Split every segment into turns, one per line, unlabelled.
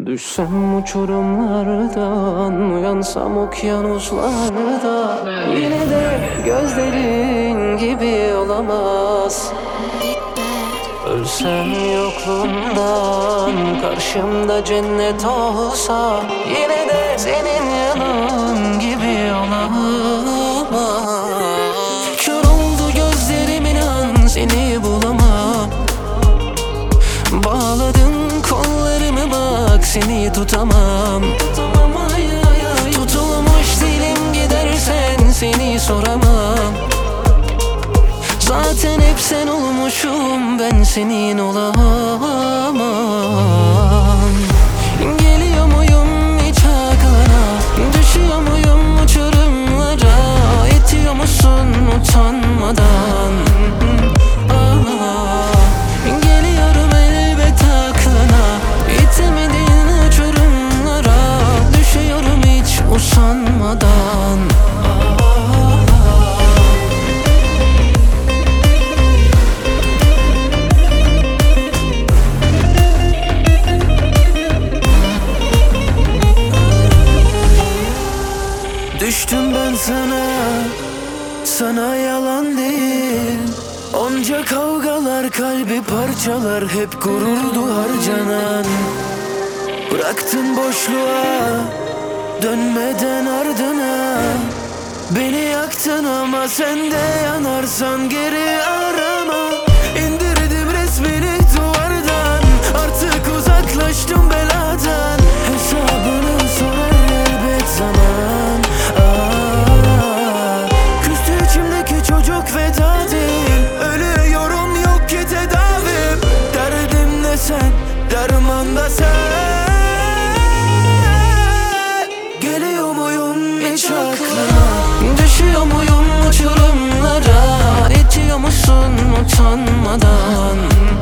Düşsem uçurumlardan, uyansam okyanuslarda, yine de gözlerin gibi olamaz. Ölsem yokluğundan, karşımda cennet olsa, yine de senin yanın gibi olamaz. Kör oldu gözlerim, inan seni bulamam. Bağladın kollarımı, bak seni tutamam. Tutulmuş dilim, gidersen seni soramam. Zaten hep sen olmuşum, ben senin olamam. Geliyor muyum hiç aklına, düşüyor muyum uçurumlara, itiyor musun utanmadan? Geliyorum elbet aklına, itemediğin uçurumlara, düşüyorum hiç usanmadan. Düştüm ben sana yalan değil. Onca kavgalar kalbi parçalar, hep gururdu harcanan. Bıraktın boşluğa, dönmeden ardına. Beni yaktın ama sen de yanarsan geri arama. İndirdim resmini duvardan, artık uzaklaştım beladan. Hesabını sorar elbet zaman. Küstü içimdeki çocuk veda değil. Ölüyorum, yok ki tedavim. Derdim de sen, derman da sen. Geliyor muyum hiç aklına, düşüyor muyum uçurumlara, itiyor musun utanmadan?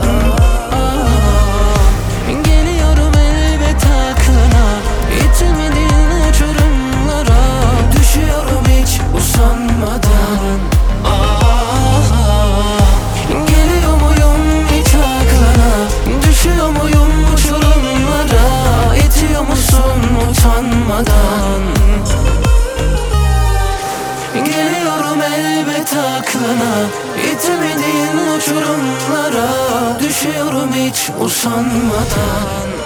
Geliyorum elbet aklına, itemediğin uçurumlara, düşüyorum hiç usanmadan. Geliyor muyum hiç aklına, düşüyor muyum uçurumlara, itiyor musun utanmadan? Geliyorum elbet aklına, itemediğin uçurumlara, düşüyorum hiç usanmadan.